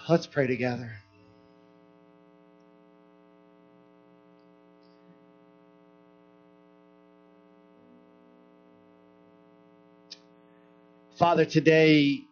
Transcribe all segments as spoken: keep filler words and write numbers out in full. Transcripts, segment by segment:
Let's pray together. Father, today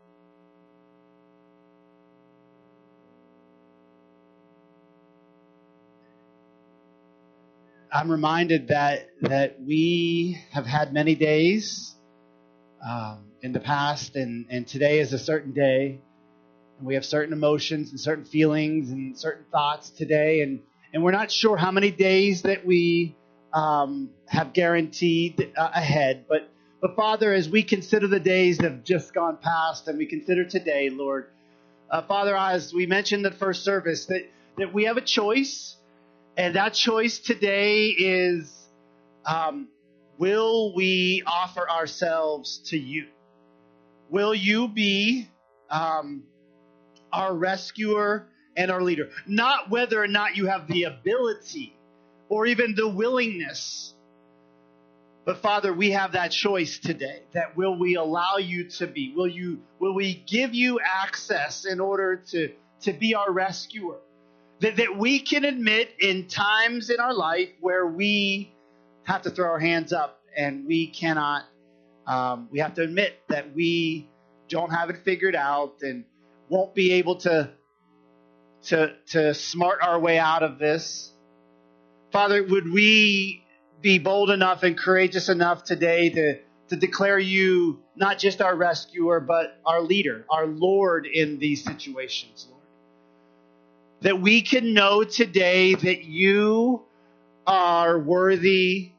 I'm reminded that that we have had many days um, in the past, and, and today is a certain day. And we have certain emotions and certain feelings and certain thoughts today, and, and we're not sure how many days that we um, have guaranteed uh, ahead. But But Father, as we consider the days that have just gone past and we consider today, Lord, uh, Father, as we mentioned in the first service, that, that we have a choice, and that choice today is, um, will we offer ourselves to you? Will you be um, our rescuer and our leader? Not whether or not you have the ability or even the willingness. But Father, we have that choice today. That will we allow you to be? Will you? Will we give you access in order to, to be our rescuer? That, that we can admit in times in our life where we have to throw our hands up and we cannot. Um, we have to admit that we don't have it figured out and won't be able to to to smart our way out of this. Father, would we be bold enough and courageous enough today to, to declare you not just our rescuer, but our leader, our Lord in these situations, Lord. That we can know today that you are worthy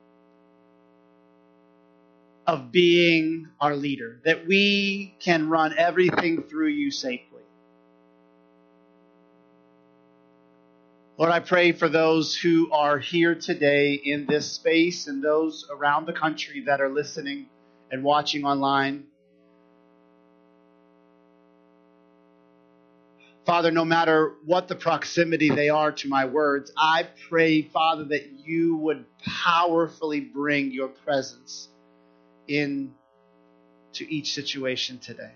of being our leader, that we can run everything through you safely. Lord, I pray for those who are here today in this space and those around the country that are listening and watching online. Father, no matter what the proximity they are to my words, I pray, Father, that you would powerfully bring your presence into each situation today.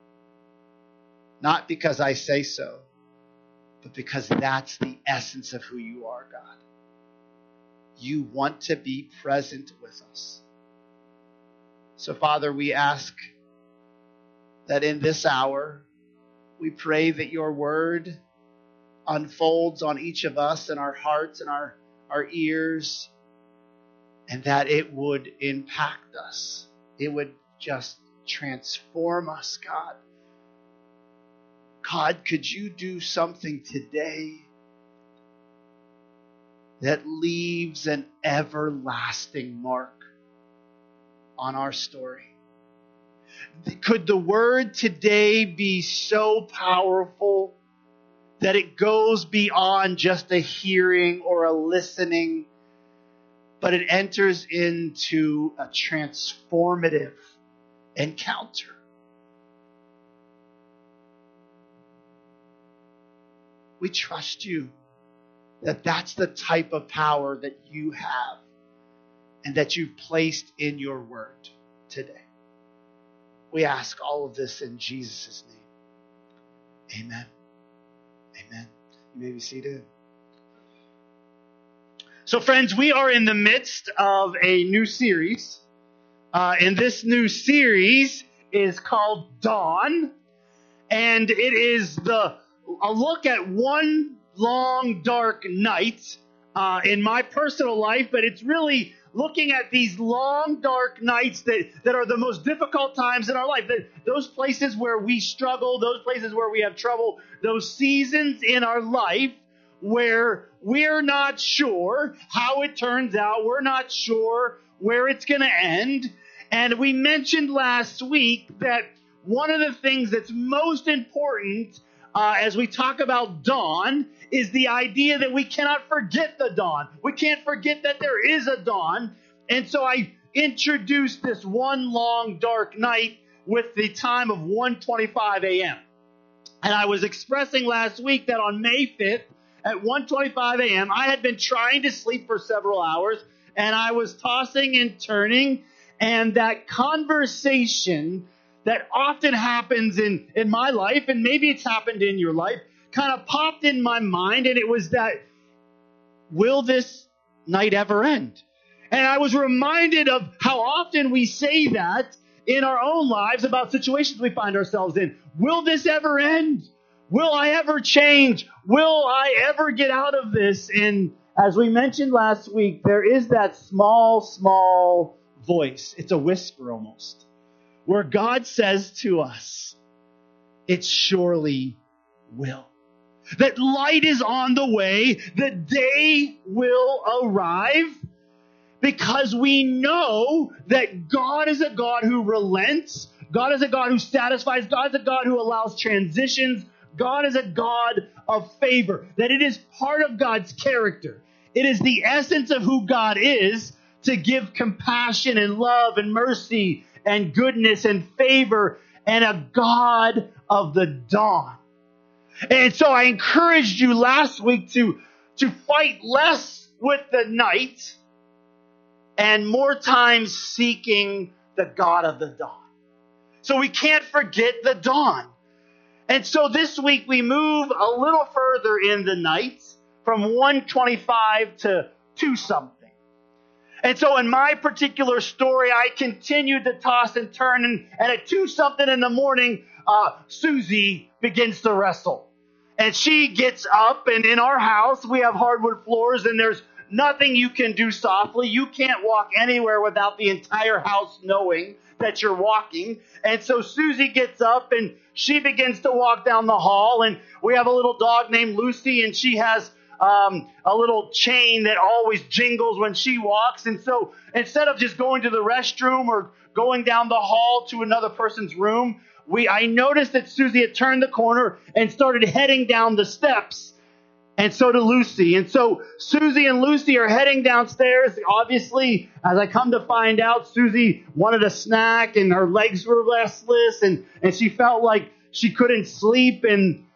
Not because I say so, but because that's the essence of who you are, God. You want to be present with us. So, Father, we ask that in this hour, we pray that your word unfolds on each of us in our hearts and our, our ears, and that it would impact us. It would just transform us, God. God, could you do something today that leaves an everlasting mark on our story? Could the word today be so powerful that it goes beyond just a hearing or a listening, but it enters into a transformative encounter? We trust you that that's the type of power that you have and that you've placed in your word today. We ask all of this in Jesus' name. Amen. Amen. You may be seated. So, friends, we are in the midst of a new series. Uh, and this new series is called Dawn. And it is the a look at one long, dark night uh, in my personal life, but it's really looking at these long, dark nights that, that are the most difficult times in our life. That, those places where we struggle, those places where we have trouble, those seasons in our life where we're not sure how it turns out. We're not sure where it's going to end. And we mentioned last week that one of the things that's most important Uh, as we talk about dawn, is the idea that we cannot forget the dawn. We can't forget that there is a dawn. And so I introduced this one long dark night with the time of one twenty-five a.m. And I was expressing last week that on May fifth at one twenty-five a.m., I had been trying to sleep for several hours, and I was tossing and turning, and that conversation that often happens in, in my life, and maybe it's happened in your life, kind of popped in my mind, and it was that, will this night ever end? And I was reminded of how often we say that in our own lives about situations we find ourselves in. Will this ever end? Will I ever change? Will I ever get out of this? And as we mentioned last week, there is that small, small voice. It's a whisper almost, where God says to us, it surely will. That light is on the way. The day will arrive, because we know that God is a God who relents. God is a God who satisfies. God is a God who allows transitions. God is a God of favor. That it is part of God's character. It is the essence of who God is, to give compassion and love and mercy and goodness and favor, and a God of the dawn. And so I encouraged you last week to, to fight less with the night and more time seeking the God of the dawn. So we can't forget the dawn. And so this week we move a little further in the night from one twenty-five to two something. And so in my particular story, I continued to toss and turn, and, and at two something in the morning, uh, Susie begins to wrestle. And she gets up, and in our house, we have hardwood floors, and there's nothing you can do softly. You can't walk anywhere without the entire house knowing that you're walking. And so Susie gets up, and she begins to walk down the hall, and we have a little dog named Lucy, and she has um, a little chain that always jingles when she walks. And so instead of just going to the restroom or going down the hall to another person's room, we I noticed that Susie had turned the corner and started heading down the steps. And so did Lucy. And so Susie and Lucy are heading downstairs. Obviously, as I come to find out, Susie wanted a snack and her legs were restless, and, and she felt like she couldn't sleep. And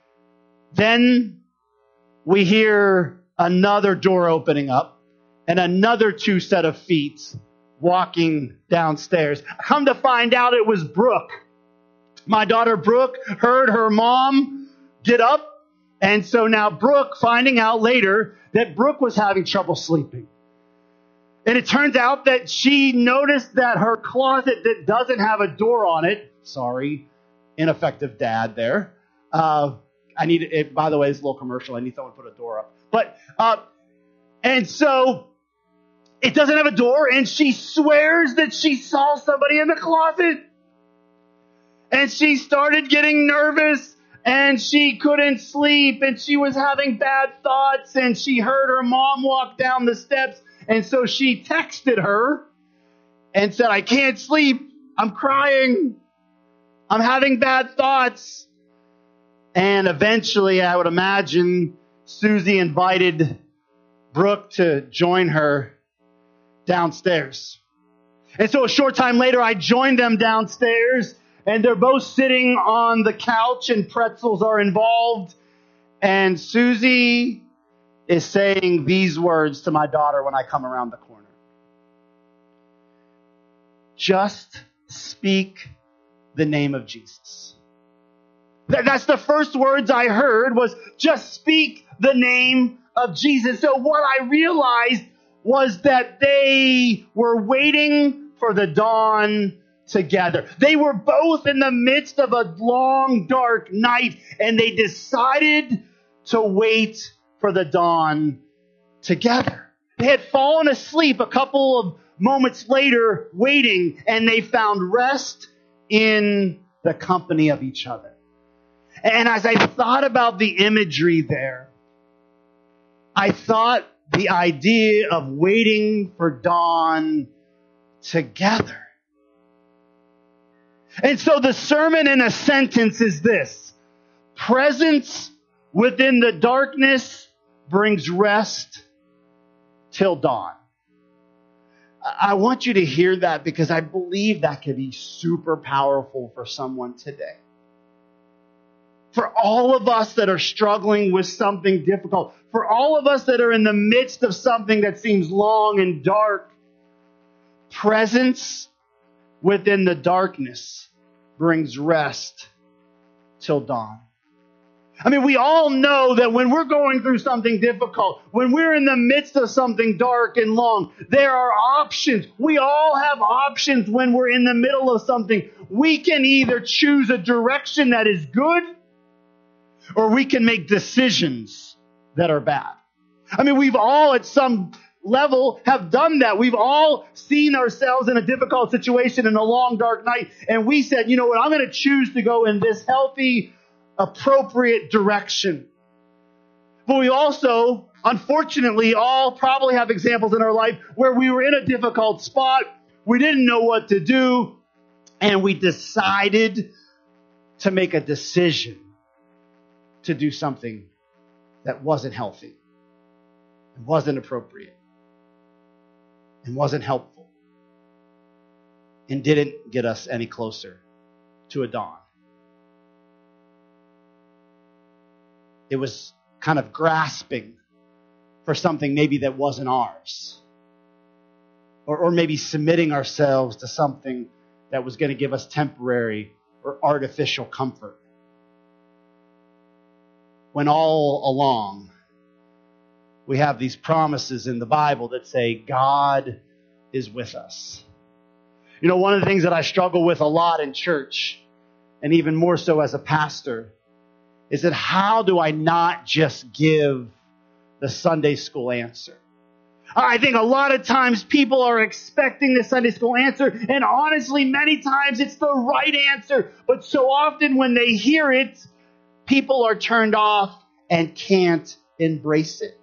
then we hear another door opening up and another two set of feet walking downstairs. Come to find out, it was Brooke. My daughter Brooke heard her mom get up. And so now Brooke, finding out later that Brooke was having trouble sleeping. And it turns out that she noticed that her closet that doesn't have a door on it, sorry, ineffective dad there. Uh, I need it, by the way, it's a little commercial. I need someone to put a door up. But, uh, and so it doesn't have a door, and she swears that she saw somebody in the closet. And she started getting nervous. And she couldn't sleep, and she was having bad thoughts, and she heard her mom walk down the steps. And so she texted her and said, I can't sleep. I'm crying. I'm having bad thoughts. And eventually, I would imagine, Susie invited Brooke to join her downstairs. And so a short time later, I joined them downstairs. And they're both sitting on the couch, and pretzels are involved. And Susie is saying these words to my daughter when I come around the corner. Just speak the name of Jesus. That's the first words I heard, was just speak the name of Jesus. So what I realized was that they were waiting for the dawn together. They were both in the midst of a long, dark night, and they decided to wait for the dawn together. They had fallen asleep a couple of moments later waiting, and they found rest in the company of each other. And as I thought about the imagery there, I thought the idea of waiting for dawn together. And so the sermon in a sentence is this: presence within the darkness brings rest till dawn. I want you to hear that, because I believe that could be super powerful for someone today. For all of us that are struggling with something difficult, for all of us that are in the midst of something that seems long and dark, presence within the darkness brings rest till dawn. I mean, we all know that when we're going through something difficult, when we're in the midst of something dark and long, there are options. We all have options when we're in the middle of something. We can either choose a direction that is good, or we can make decisions that are bad. I mean, we've all at some level have done that. We've all seen ourselves in a difficult situation in a long, dark night, and we said, you know what, I'm going to choose to go in this healthy, appropriate direction. But we also, unfortunately, all probably have examples in our life where we were in a difficult spot, we didn't know what to do, and we decided to make a decision to do something that wasn't healthy, and wasn't appropriate, and wasn't helpful, and didn't get us any closer to a dawn. It was kind of grasping for something maybe that wasn't ours. Or, or maybe submitting ourselves to something that was going to give us temporary or artificial comfort. When all along, we have these promises in the Bible that say God is with us. You know, one of the things that I struggle with a lot in church, and even more so as a pastor, is that how do I not just give the Sunday school answer? I think a lot of times people are expecting the Sunday school answer, and honestly, many times it's the right answer. But so often when they hear it, people are turned off and can't embrace it.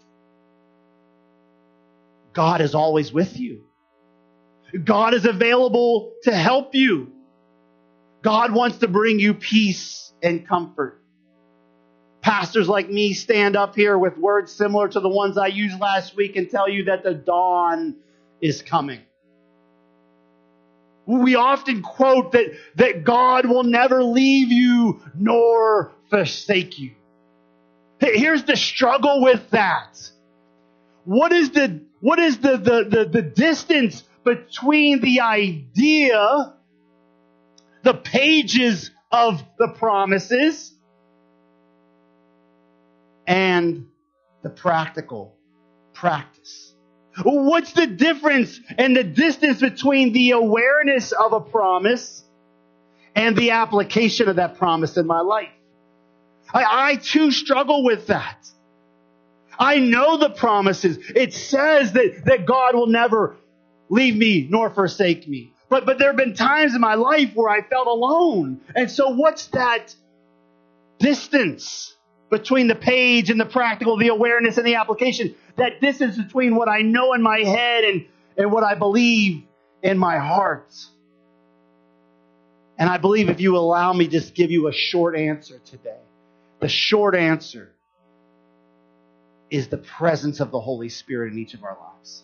God is always with you. God is available to help you. God wants to bring you peace and comfort. Pastors like me stand up here with words similar to the ones I used last week and tell you that the dawn is coming. We often quote that, that God will never leave you nor forsake you. Here's the struggle with that. What is the, what is the, the, the, the distance between the idea, the pages of the promises, and the practical practice? What's the difference and the distance between the awareness of a promise and the application of that promise in my life? I, I too struggle with that. I know the promises. It says that, that God will never leave me nor forsake me. But, but there have been times in my life where I felt alone. And so what's that distance between the page and the practical, the awareness and the application? That distance between what I know in my head and, and what I believe in my heart. And I believe if you allow me, just give you a short answer today. The short answer is the presence of the Holy Spirit in each of our lives.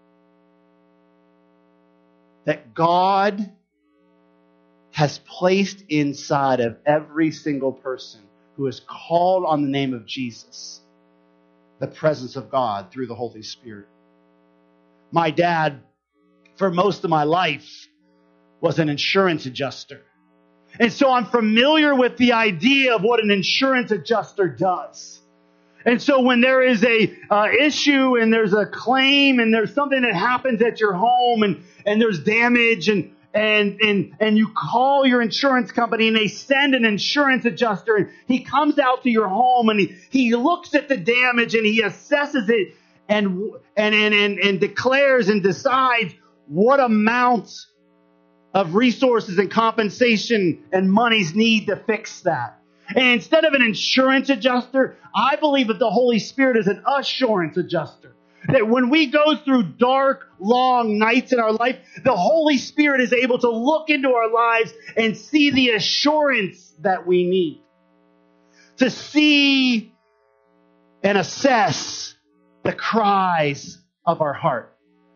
That God has placed inside of every single person who is called on the name of Jesus the presence of God through the Holy Spirit. My dad, for most of my life, was an insurance adjuster. And so I'm familiar with the idea of what an insurance adjuster does. And so when there is a uh, issue and there's a claim and there's something that happens at your home and, and there's damage and And, and, and you call your insurance company and they send an insurance adjuster and he comes out to your home and he, he looks at the damage and he assesses it and, and, and, and, and declares and decides what amount of resources and compensation and monies need to fix that. And instead of an insurance adjuster, I believe that the Holy Spirit is an assurance adjuster. That when we go through dark, long nights in our life, the Holy Spirit is able to look into our lives and see the assurance that we need. To see and assess the cries of our heart.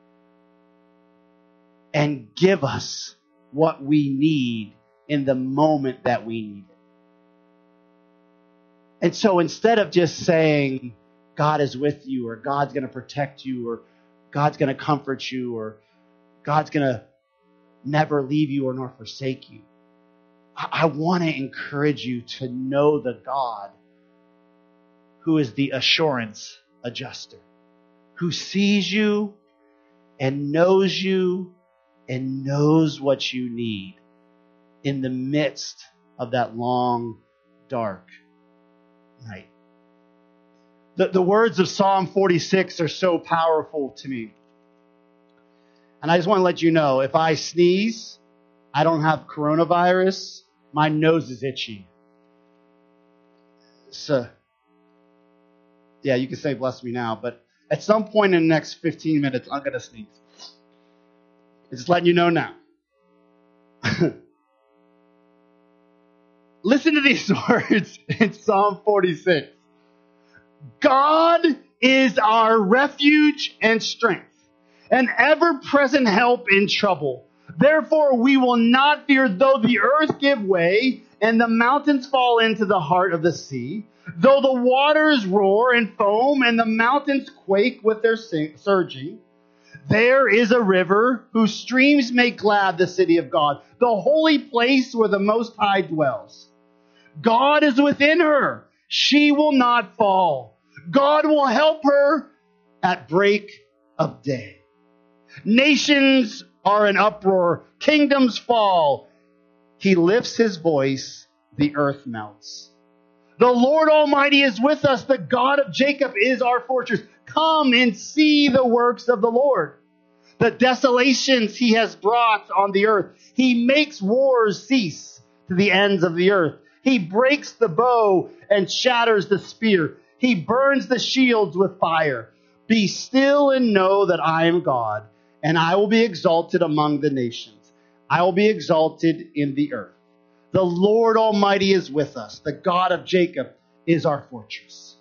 And give us what we need in the moment that we need it. And so instead of just saying, God is with you, or God's going to protect you, or God's going to comfort you, or God's going to never leave you or nor forsake you, I, I want to encourage you to know the God who is the assurance adjuster, who sees you and knows you and knows what you need in the midst of that long, dark night. The, the words of Psalm forty-six are so powerful to me. And I just want to let you know, if I sneeze, I don't have coronavirus, my nose is itchy. So, yeah, you can say bless me now, but at some point in the next fifteen minutes, I'm going to sneeze. I'm just letting you know now. Listen to these words in Psalm forty-six. God is our refuge and strength, an ever-present help in trouble. Therefore we will not fear, though the earth give way and the mountains fall into the heart of the sea, though the waters roar and foam and the mountains quake with their surging. There is a river whose streams make glad the city of God, the holy place where the Most High dwells. God is within her. She will not fall. God will help her at break of day. Nations are in uproar. Kingdoms fall. He lifts his voice. The earth melts. The Lord Almighty is with us. The God of Jacob is our fortress. Come and see the works of the Lord, the desolations he has brought on the earth. He makes wars cease to the ends of the earth. He breaks the bow and shatters the spear. He burns the shields with fire. Be still and know that I am God, and I will be exalted among the nations. I will be exalted in the earth. The Lord Almighty is with us. The God of Jacob is our fortress.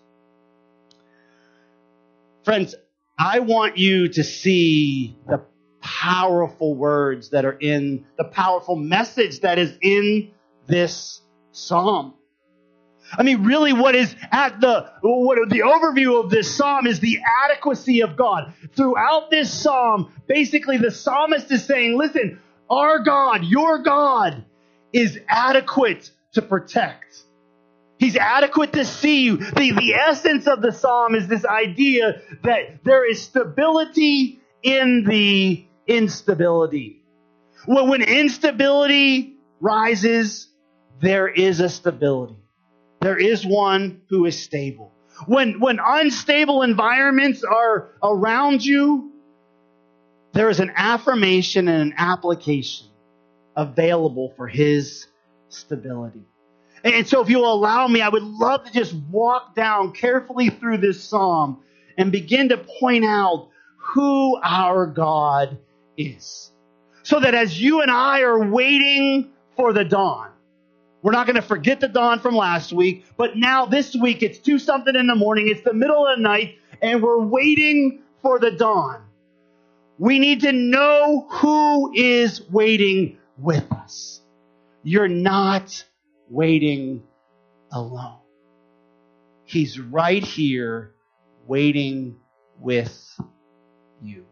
Friends, I want you to see the powerful words that are in, the powerful message that is in this psalm. I mean, really what is at the, what the overview of this psalm is the adequacy of God. Throughout this psalm, basically the psalmist is saying, listen, our God, your God, is adequate to protect. He's adequate to see you. The, the essence of the psalm is this idea that there is stability in the instability. Well, when instability rises, there is a stability. There is one who is stable. When, when unstable environments are around you, there is an affirmation and an application available for his stability. And so if you'll allow me, I would love to just walk down carefully through this psalm and begin to point out who our God is. So that as you and I are waiting for the dawn, we're not going to forget the dawn from last week, but now this week it's two something in the morning, it's the middle of the night, and we're waiting for the dawn. We need to know who is waiting with us. You're not waiting alone. He's right here waiting with you.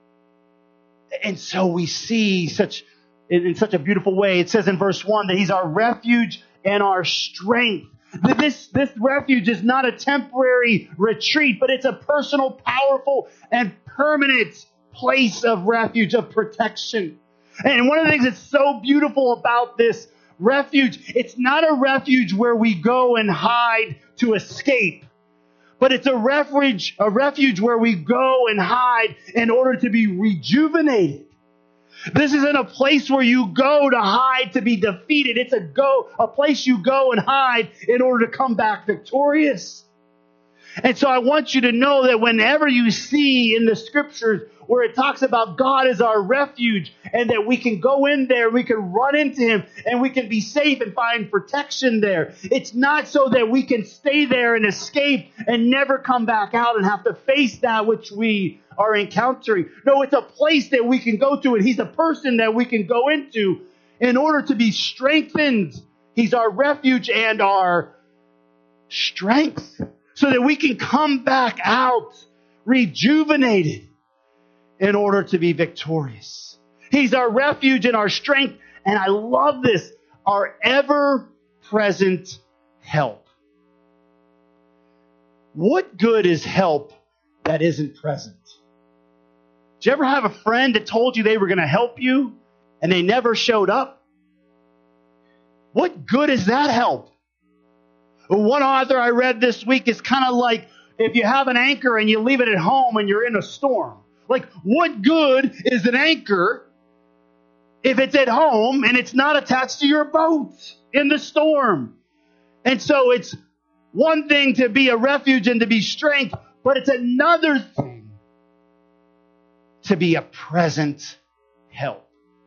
And so we see such, in such a beautiful way, it says in verse one that he's our refuge and our strength. This, this refuge is not a temporary retreat, but it's a personal, powerful, and permanent place of refuge, of protection. And one of the things that's so beautiful about this refuge, it's not a refuge where we go and hide to escape, but it's a refuge, a refuge where we go and hide in order to be rejuvenated. This isn't a place where you go to hide to be defeated. It's a go, a place you go and hide in order to come back victorious. And so I want you to know that whenever you see in the scriptures where it talks about God as our refuge and that we can go in there, we can run into him and we can be safe and find protection there. It's not so that we can stay there and escape and never come back out and have to face that which we are encountering. No, it's a place that we can go to, and he's a person that we can go into in order to be strengthened. He's our refuge and our strength so that we can come back out rejuvenated in order to be victorious. He's our refuge and our strength. And I love this. our ever-present help. What good is help that isn't present? Did you ever have a friend that told you they were going to help you and they never showed up? What good is that help? One author I read this week is kind of like if you have an anchor and you leave it at home and you're in a storm. Like, what good is an anchor if it's at home and it's not attached to your boat in the storm? And so it's one thing to be a refuge and to be strength, but it's another thing to be a present help.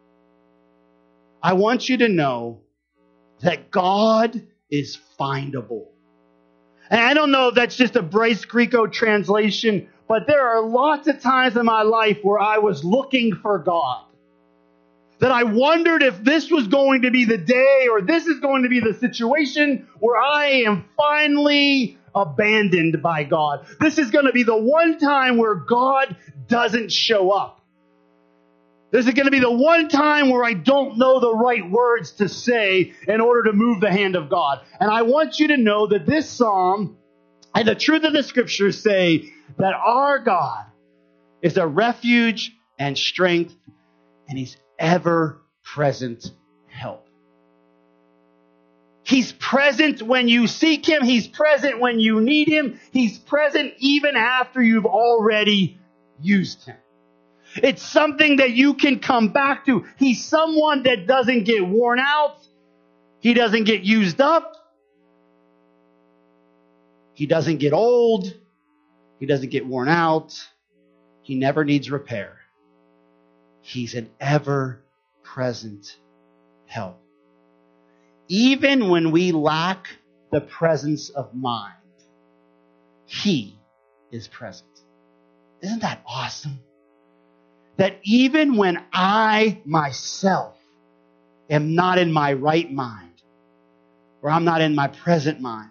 I want you to know that God is findable. And I don't know if that's just a Bryce Grieco translation, but there are lots of times in my life where I was looking for God. That I wondered if this was going to be the day or this is going to be the situation where I am finally abandoned by God. This is going to be the one time where God doesn't show up. This is going to be the one time where I don't know the right words to say in order to move the hand of God. And I want you to know that this psalm and the truth of the scriptures say that our God is a refuge and strength, and He's ever-present help. He's present when you seek Him. He's present when you need Him. He's present even after you've already used Him. It's something that you can come back to. He's someone that doesn't get worn out. He doesn't get used up. He doesn't get old. He doesn't get worn out. He never needs repair. He's an ever-present help. Even when we lack the presence of mind, He is present. Isn't that awesome? That even when I myself am not in my right mind, or I'm not in my present mind,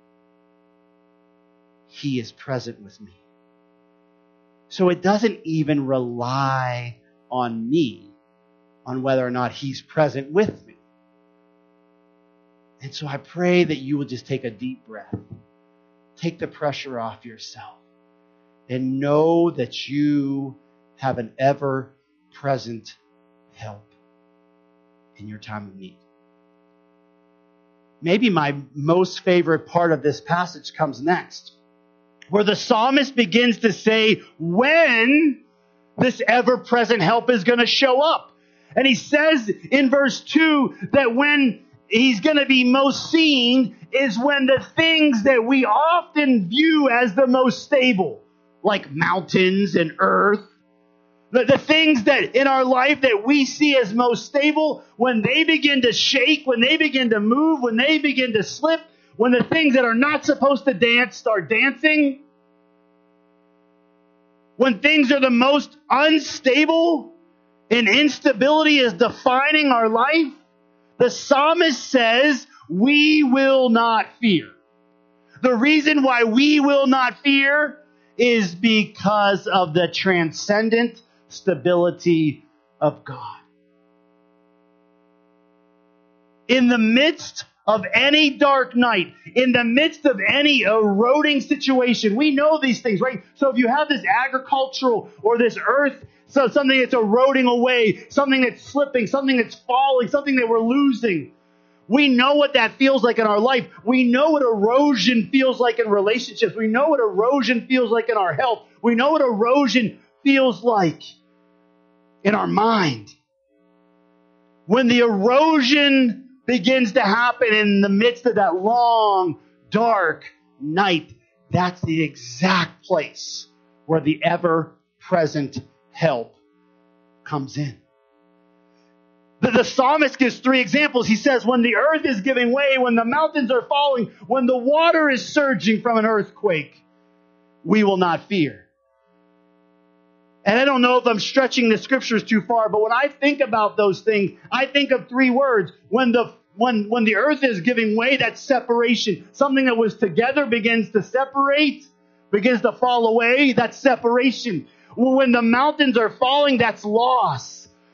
He is present with me. So it doesn't even rely on me on whether or not He's present with me. And so I pray that you will just take a deep breath. Take the pressure off yourself. And know that you have an ever-present help in your time of need. Maybe my most favorite part of this passage comes next, where the psalmist begins to say when this ever-present help is going to show up. And he says in verse two that when He's going to be most seen is when the things that we often view as the most stable, like mountains and earth, The, the things that in our life that we see as most stable, when they begin to shake, when they begin to move, when they begin to slip, when the things that are not supposed to dance start dancing, when things are the most unstable and instability is defining our life, the psalmist says, we will not fear. The reason why we will not fear is because of the transcendent stability of God. In the midst of any dark night, in the midst of any eroding situation, we know these things, right? So if you have this agricultural or this earth, so something that's eroding away, something that's slipping, something that's falling, something that we're losing, we know what that feels like in our life. We know what erosion feels like in relationships. We know what erosion feels like in our health. We know what erosion feels like in our mind. When the erosion begins to happen in the midst of that long, dark night, that's the exact place where the ever-present help comes in. The, the psalmist gives three examples. He says, when the earth is giving way, when the mountains are falling, when the water is surging from an earthquake, we will not fear. And I don't know if I'm stretching the scriptures too far, but when I think about those things, I think of three words. When the when when the earth is giving way, that's separation. Something that was together begins to separate, begins to fall away, that's separation. When the mountains are falling, that's loss.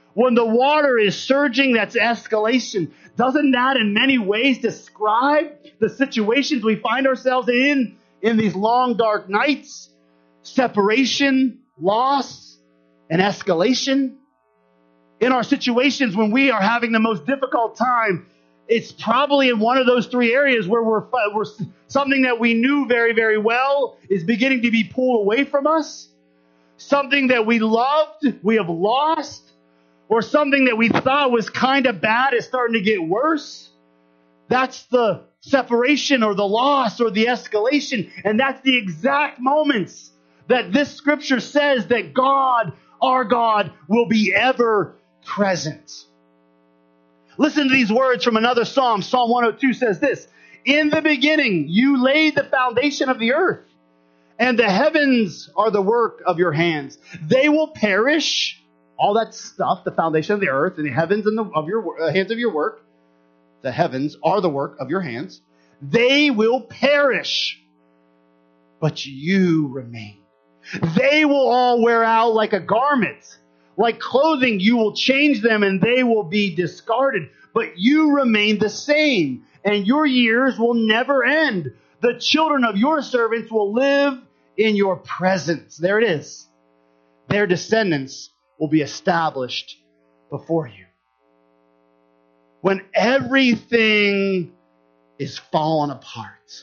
When the water is surging, that's escalation. Doesn't that in many ways describe the situations we find ourselves in, in these long, dark nights? Separation, loss, and escalation. In our situations when we are having the most difficult time, it's probably in one of those three areas where we're, we're something that we knew very, very well is beginning to be pulled away from us. Something that we loved, we have lost. Or something that we thought was kind of bad is starting to get worse. That's the separation or the loss or the escalation. And that's the exact moments that this scripture says that God, our God, will be ever present. Listen to these words from another psalm. Psalm one oh two says this: in the beginning, you laid the foundation of the earth, and the heavens are the work of your hands. They will perish. All that stuff, the foundation of the earth and the heavens and the of your uh, hands of your work, the heavens are the work of your hands. They will perish, but you remain. They will all wear out like a garment. Like clothing, you will change them and they will be discarded. But you remain the same, and your years will never end. The children of your servants will live in your presence. There it is. Their descendants will be established before you. When everything is falling apart,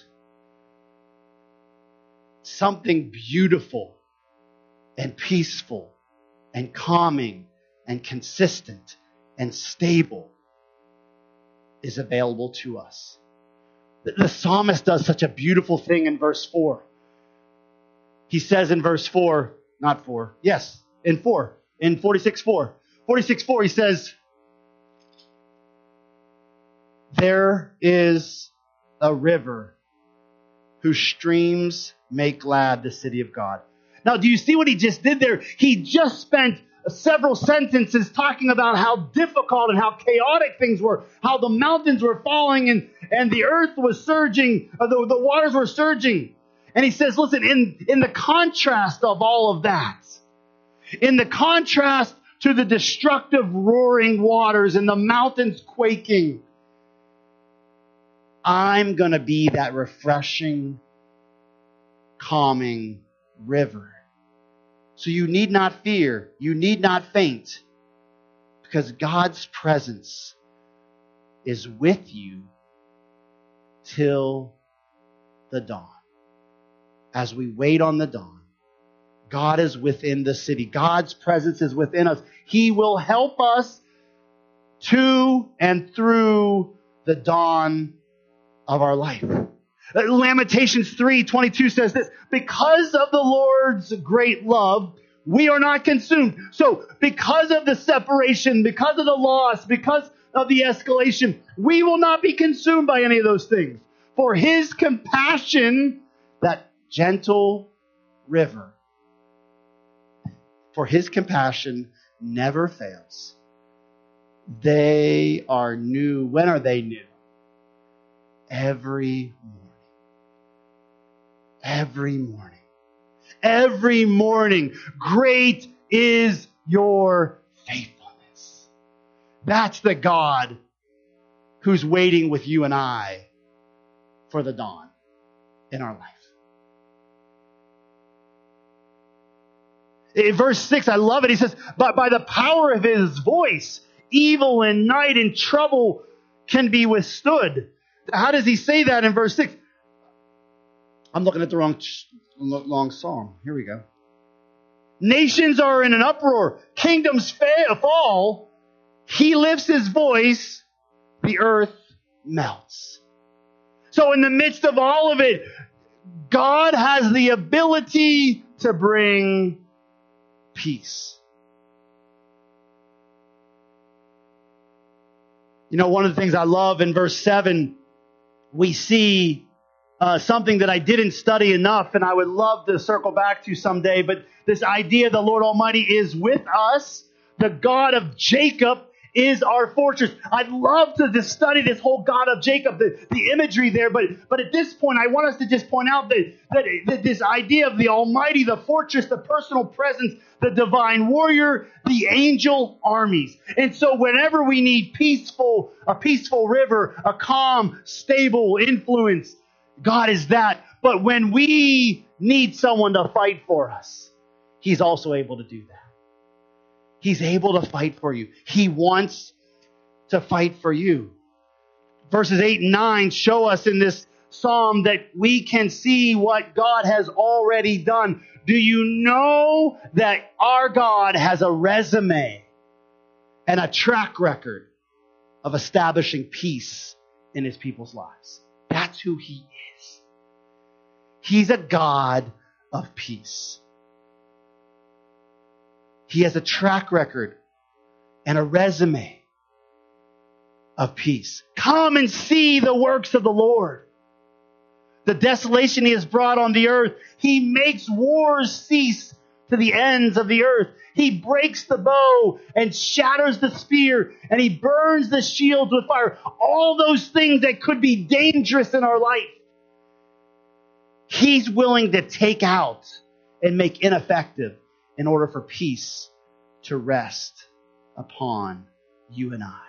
something beautiful and peaceful and calming and consistent and stable is available to us. The, the psalmist does such a beautiful thing in verse four. He says in verse four, not four, yes, in four, in forty-six four. forty-six four, he says, there is a river whose streams make glad the city of God. Now, do you see what he just did there? He just spent several sentences talking about how difficult and how chaotic things were, how the mountains were falling and, and the earth was surging, uh, the, the waters were surging. And he says, listen, in, in the contrast of all of that, in the contrast to the destructive roaring waters and the mountains quaking, I'm going to be that refreshing, calming river. So you need not fear. You need not faint, because God's presence is with you till the dawn. As we wait on the dawn, God is within the city. God's presence is within us. He will help us to and through the dawn of our life. Lamentations three twenty-two says this: because of the Lord's great love, we are not consumed. So because of the separation, because of the loss, because of the escalation, we will not be consumed by any of those things. For his compassion, that gentle river, for his compassion never fails. They are new. When are they new? Every morning. Every morning. Every morning. Great is your faithfulness. That's the God who's waiting with you and I for the dawn in our life. In verse six, I love it. He says, but by the power of his voice, evil and night and trouble can be withstood. How does he say that in verse six? I'm looking at the wrong long psalm. Here we go. Nations are in an uproar. Kingdoms fail, fall. He lifts his voice. The earth melts. So in the midst of all of it, God has the ability to bring peace. You know, one of the things I love in verse seven, we see uh, something that I didn't study enough, and I would love to circle back to someday, but this idea the Lord Almighty is with us. The God of Jacob is our fortress. I'd love to just study this whole God of Jacob, the, the imagery there, but but at this point, I want us to just point out that, that, that this idea of the Almighty, the fortress, the personal presence, the divine warrior, the angel armies. And so whenever we need peaceful, a peaceful river, a calm, stable influence, God is that. But when we need someone to fight for us, He's also able to do that. He's able to fight for you. He wants to fight for you. Verses eight and nine show us in this psalm that we can see what God has already done. Do you know that our God has a resume and a track record of establishing peace in His people's lives? That's who He is. He's a God of peace. He has a track record and a resume of peace. Come and see the works of the Lord. The desolation He has brought on the earth. He makes wars cease to the ends of the earth. He breaks the bow and shatters the spear, and He burns the shields with fire. All those things that could be dangerous in our life, He's willing to take out and make ineffective in order for peace to rest upon you and I.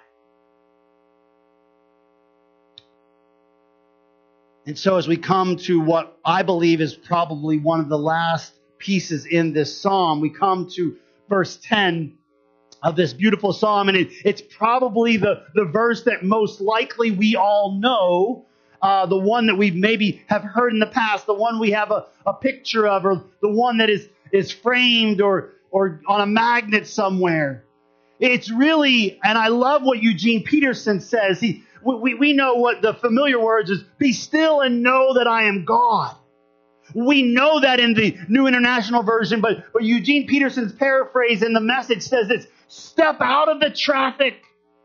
And so as we come to what I believe is probably one of the last pieces in this psalm, we come to verse ten of this beautiful psalm. And it, it's probably the, the verse that most likely we all know, uh, the one that we maybe have heard in the past, the one we have a, a picture of, or the one that is, is framed or, or on a magnet somewhere. It's really, and I love what Eugene Peterson says. He, we, we know what the familiar words is, be still and know that I am God. We know that in the New International Version, but, but Eugene Peterson's paraphrase in the Message says this: step out of the traffic.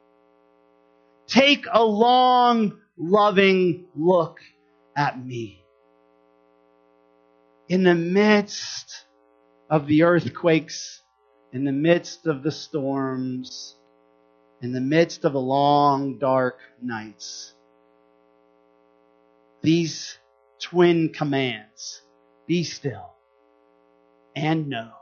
Take a long, loving look at me. In the midst of the earthquakes, in the midst of the storms, in the midst of the long, dark nights, these twin commands, be still and know.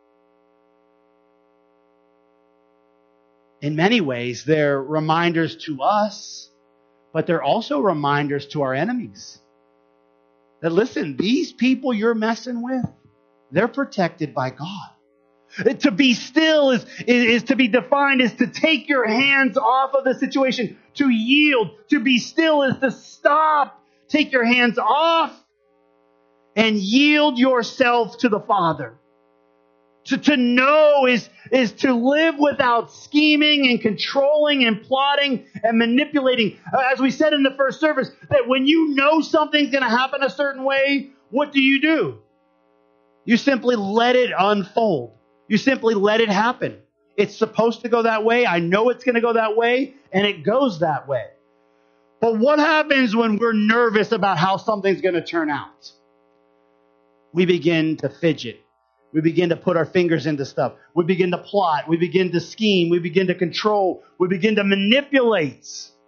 In many ways, they're reminders to us, but they're also reminders to our enemies. That listen, these people you're messing with, they're protected by God. To be still is, is, is to be defined as to take your hands off of the situation, to yield. To be still is to stop. Take your hands off and yield yourself to the Father. To, to know is, is to live without scheming and controlling and plotting and manipulating. As we said in the first service, that when you know something's going to happen a certain way, what do you do? You simply let it unfold. You simply let it happen. It's supposed to go that way. I know it's going to go that way, and it goes that way. But what happens when we're nervous about how something's going to turn out? We begin to fidget. We begin to put our fingers into stuff. We begin to plot. We begin to scheme. We begin to control. We begin to manipulate.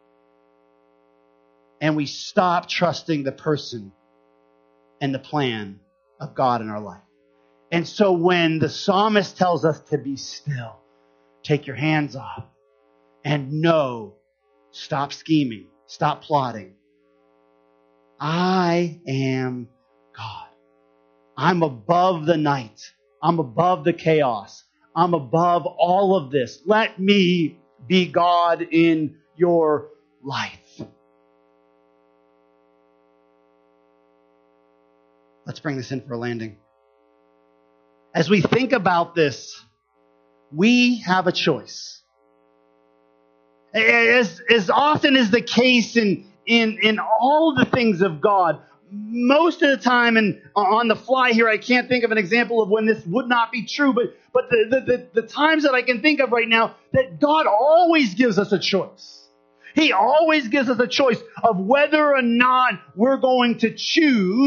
And we stop trusting the person and the plan of God in our life. And so when the psalmist tells us to be still, take your hands off and know, stop scheming, stop plotting. I am God. I'm above the night. I'm above the chaos. I'm above all of this. Let me be God in your life. Let's bring this in for a landing. As we think about this, we have a choice. As, as often is the case in, in, in all the things of God, most of the time, and on the fly here, I can't think of an example of when this would not be true, but, but the, the, the, the times that I can think of right now, that God always gives us a choice. He always gives us a choice of whether or not we're going to choose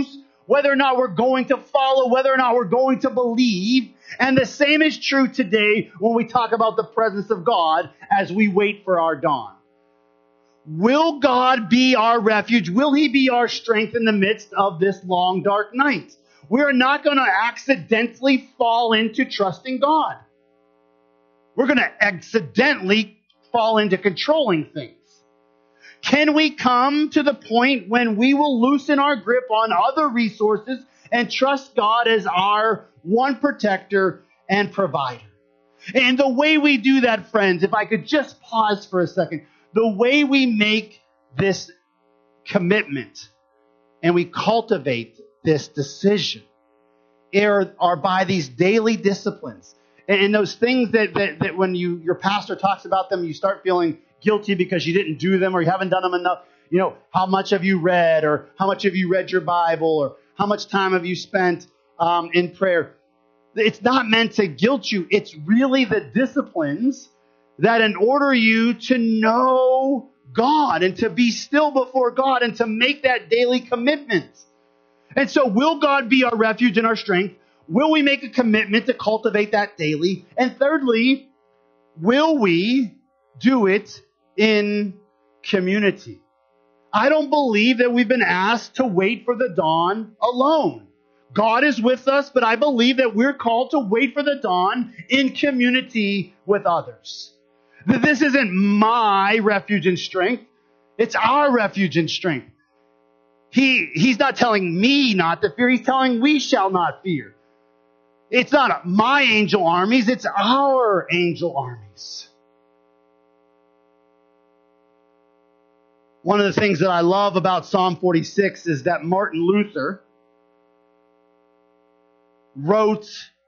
whether or not we're going to follow, whether or not we're going to believe. And the same is true today when we talk about the presence of God as we wait for our dawn. Will God be our refuge? Will He be our strength in the midst of this long, dark night? We're not going to accidentally fall into trusting God. We're going to accidentally fall into controlling things. Can we come to the point when we will loosen our grip on other resources and trust God as our one protector and provider? And the way we do that, friends, if I could just pause for a second, the way we make this commitment and we cultivate this decision are, are by these daily disciplines. And those things that, that, that when you your pastor talks about them, you start feeling guilty because you didn't do them or you haven't done them enough. You know, how much have you read, or how much have you read your Bible, or how much time have you spent um, in prayer? It's not meant to guilt you. It's really the disciplines that in order you to know God and to be still before God and to make that daily commitment. And so will God be our refuge and our strength? Will we make a commitment to cultivate that daily? And thirdly, will we do it in community? I don't believe that we've been asked to wait for the dawn alone. God is with us, but I believe that we're called to wait for the dawn in community with others. That this isn't my refuge and strength. It's our refuge and strength. He, he's not telling me not to fear. He's telling we shall not fear. It's not my angel armies. It's our angel armies. One of the things that I love about Psalm forty-six is that Martin Luther wrote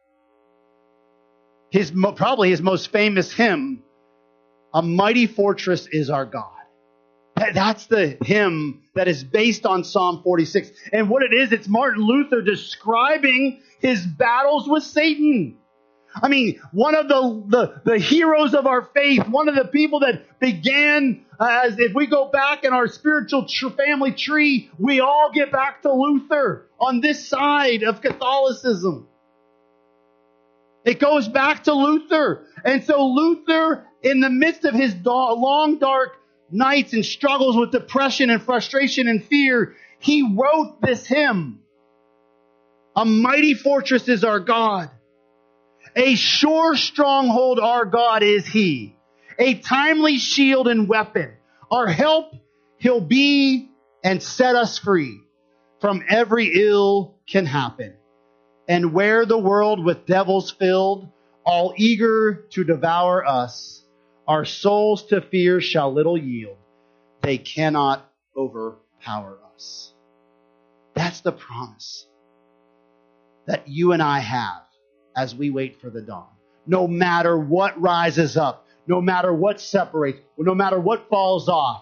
his probably his most famous hymn, "A Mighty Fortress is Our God." That's the hymn that is based on Psalm forty-six. And what it is, it's Martin Luther describing his battles with Satan. I mean, one of the, the, the heroes of our faith, one of the people that began as, if we go back in our spiritual tr- family tree, we all get back to Luther on this side of Catholicism. It goes back to Luther. And so Luther, in the midst of his da- long, dark nights and struggles with depression and frustration and fear, he wrote this hymn. A mighty fortress is our God. A sure stronghold our God is He. A timely shield and weapon. Our help He'll be and set us free from every ill can happen. And where the world with devils filled, all eager to devour us, our souls to fear shall little yield. They cannot overpower us. That's the promise that you and I have as we wait for the dawn. No matter what rises up, no matter what separates, no matter what falls off,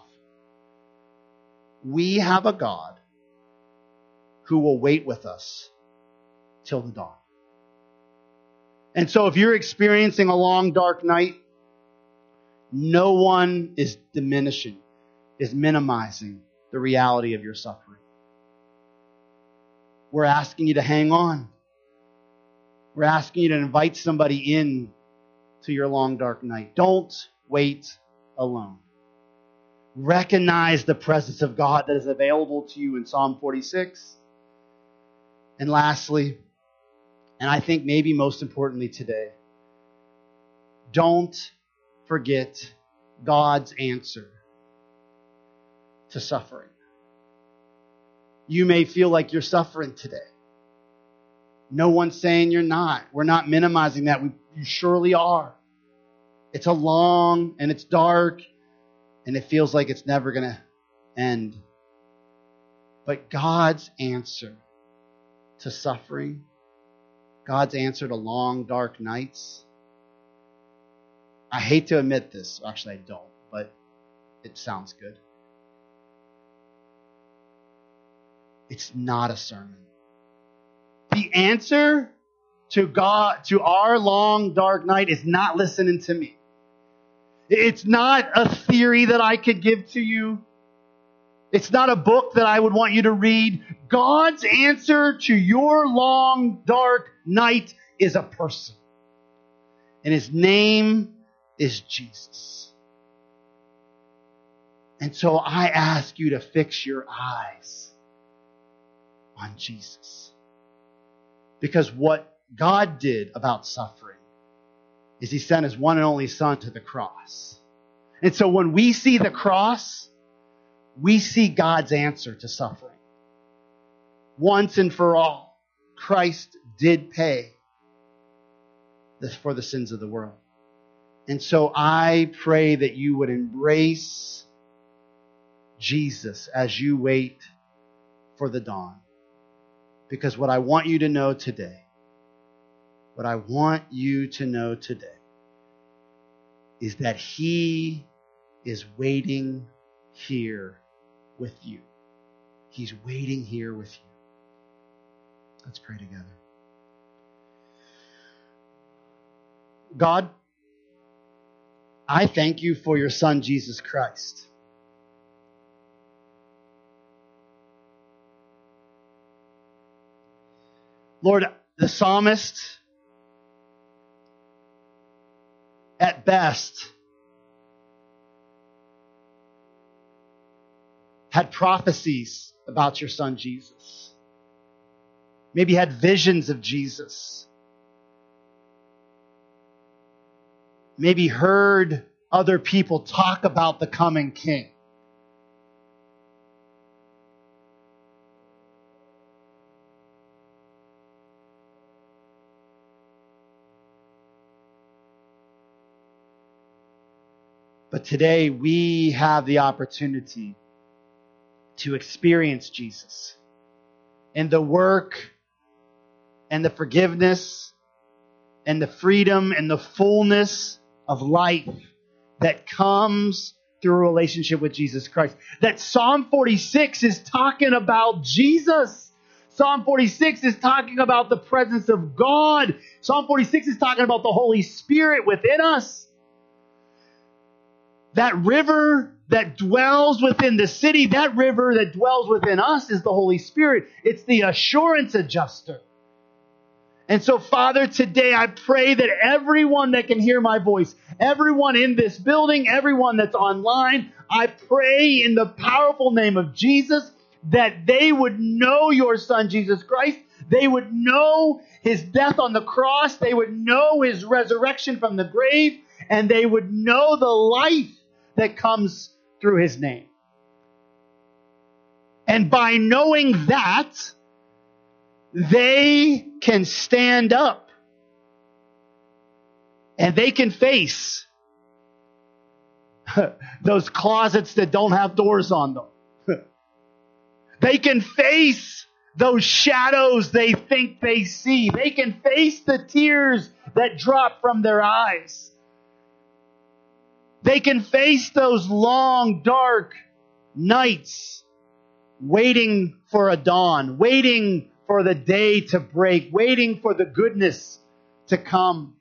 we have a God who will wait with us till the dawn. And so if you're experiencing a long, dark night, no one is diminishing, is minimizing the reality of your suffering. We're asking you to hang on. We're asking you to invite somebody in to your long, dark night. Don't wait alone. Recognize the presence of God that is available to you in Psalm forty-six. And lastly, and I think maybe most importantly today, don't forget God's answer to suffering. You may feel like you're suffering today. No one's saying you're not. We're not minimizing that. We, you surely are. It's a long and it's dark and it feels like it's never going to end. But God's answer to suffering, God's answer to long, dark nights, I hate to admit this. Actually, I don't, but it sounds good. It's not a sermon. The answer to God, to our long, dark night is not listening to me. It's not a theory that I could give to you. It's not a book that I would want you to read. God's answer to your long, dark night is a person. And his name is Jesus. And so I ask you to fix your eyes on Jesus. Because what God did about suffering is he sent his one and only son to the cross. And so when we see the cross, we see God's answer to suffering. Once and for all, Christ did pay for the sins of the world. And so I pray that you would embrace Jesus as you wait for the dawn. Because what I want you to know today, what I want you to know today is that he is waiting here with you. He's waiting here with you. Let's pray together. God, I thank you for your Son, Jesus Christ. Lord, the psalmist, at best, had prophecies about your Son, Jesus. Maybe had visions of Jesus. Maybe heard other people talk about the coming King. But today we have the opportunity to experience Jesus and the work and the forgiveness and the freedom and the fullness of life that comes through a relationship with Jesus Christ. That Psalm forty-six is talking about Jesus. Psalm forty-six is talking about the presence of God. Psalm forty-six is talking about the Holy Spirit within us. That river that dwells within the city, that river that dwells within us is the Holy Spirit. It's the assurance adjuster. And so, Father, today I pray that everyone that can hear my voice, everyone in this building, everyone that's online, I pray in the powerful name of Jesus that they would know your Son, Jesus Christ. They would know his death on the cross. They would know his resurrection from the grave. And they would know the life that comes through his name. And by knowing that, they can stand up and they can face those closets that don't have doors on them. They can face those shadows they think they see. They can face the tears that drop from their eyes. They can face those long, dark nights waiting for a dawn, waiting for the day to break, waiting for the goodness to come.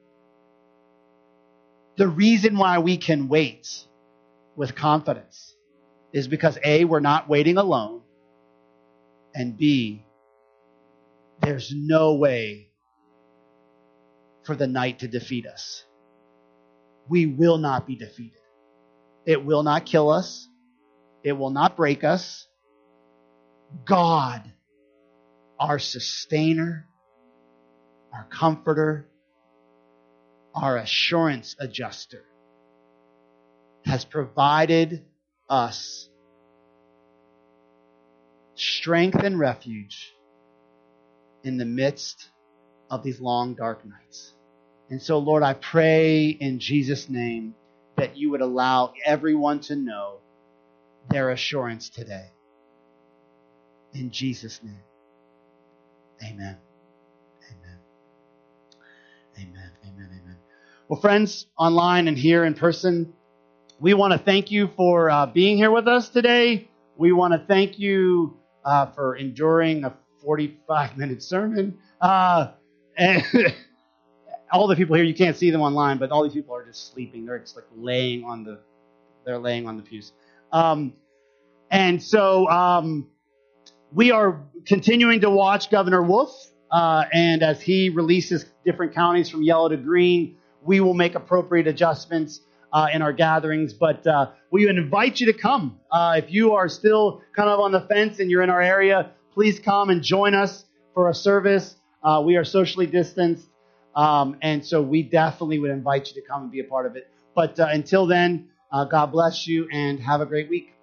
The reason why we can wait with confidence is because A, we're not waiting alone, and B, there's no way for the night to defeat us. We will not be defeated. It will not kill us. It will not break us. God, our sustainer, our comforter, our assurance adjuster, has provided us strength and refuge in the midst of these long, dark nights. And so, Lord, I pray in Jesus' name that you would allow everyone to know their assurance today. In Jesus' name. Amen. Amen. Amen. Amen. Amen. Well, friends, online and here in person, we want to thank you for uh, being here with us today. We want to thank you uh, for enduring a forty-five minute sermon. Uh, and all the people here, you can't see them online, but all these people are just sleeping. They're just like laying on the, they're laying on the pews. Um, And so um, we are continuing to watch Governor Wolf. Uh, and as he releases different counties from yellow to green, we will make appropriate adjustments uh, in our gatherings. But uh, we would invite you to come. Uh, if you are still kind of on the fence and you're in our area, please come and join us for a service. Uh, we are socially distanced. Um, and so we definitely would invite you to come and be a part of it. But uh, until then, uh, God bless you and have a great week.